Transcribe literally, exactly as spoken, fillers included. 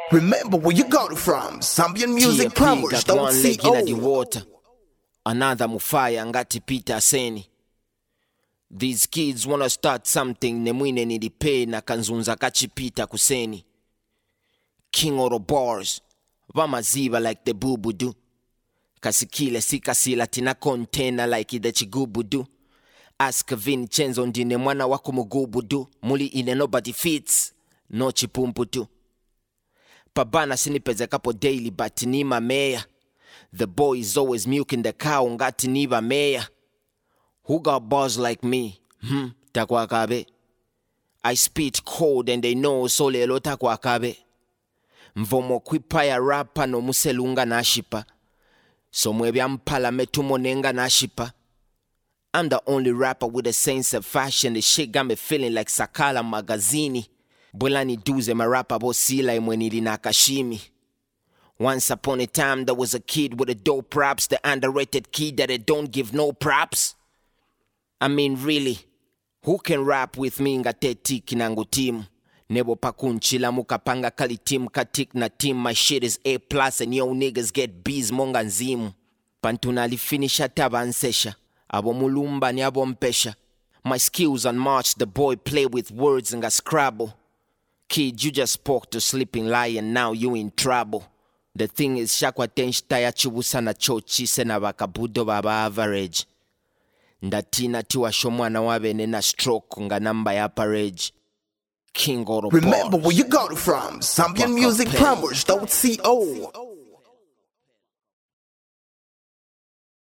Remember where you got it from. Zambian music powers got one leg in the .co. water, another mufaya ngati Peter Seni. These kids wanna start something, nemwine nilipe na kanzunza kachipita kuseni. King of the bars, vamaziva like the bubudu. Kasikile sikasila tina container like the chigubudu. Ask Vincenzo ndine mwana wako mugubudu. Muli ine nobody fits, no chipumputu. Pabana sinipeze kapo daily but nima meya. The boy is always milking the cow ngati niva meya. Who got bars like me? Hmm, takwa kabe. I spit cold and they know so lelo takwa kabe. Mvomo kwipaya rapa no muselunga nashipa. So mwebya mpala metumonenga nashipa. I'm the only rapper with a sense of fashion. The shit got me feeling like Sakala Magazini. Bulani duze marapa bosila imwenili nakashimi. Once upon a time there was a kid with a dope props. The underrated kid that it don't give no props. I mean really, who can rap with me ngateti kinangu team? Nebo pakunchila mukapanga kali team katik na team. My shit is A plus and yo niggas get B's monga nzimu. Pantuna finisha tabansesha. Abo mulumba ni abo mpesha. My skills unmatched, the boy play with words and got scrabble. Kid, you just spoke to sleeping lion, now you in trouble. The thing is, shakwa tenshita ya chubusa na chochi sena bakabudo baba average. Ndatina tiwa shomwana wabene na stroke nga namba ya parage. King of the Remember bars. where you got it from. Zambian music powers .co.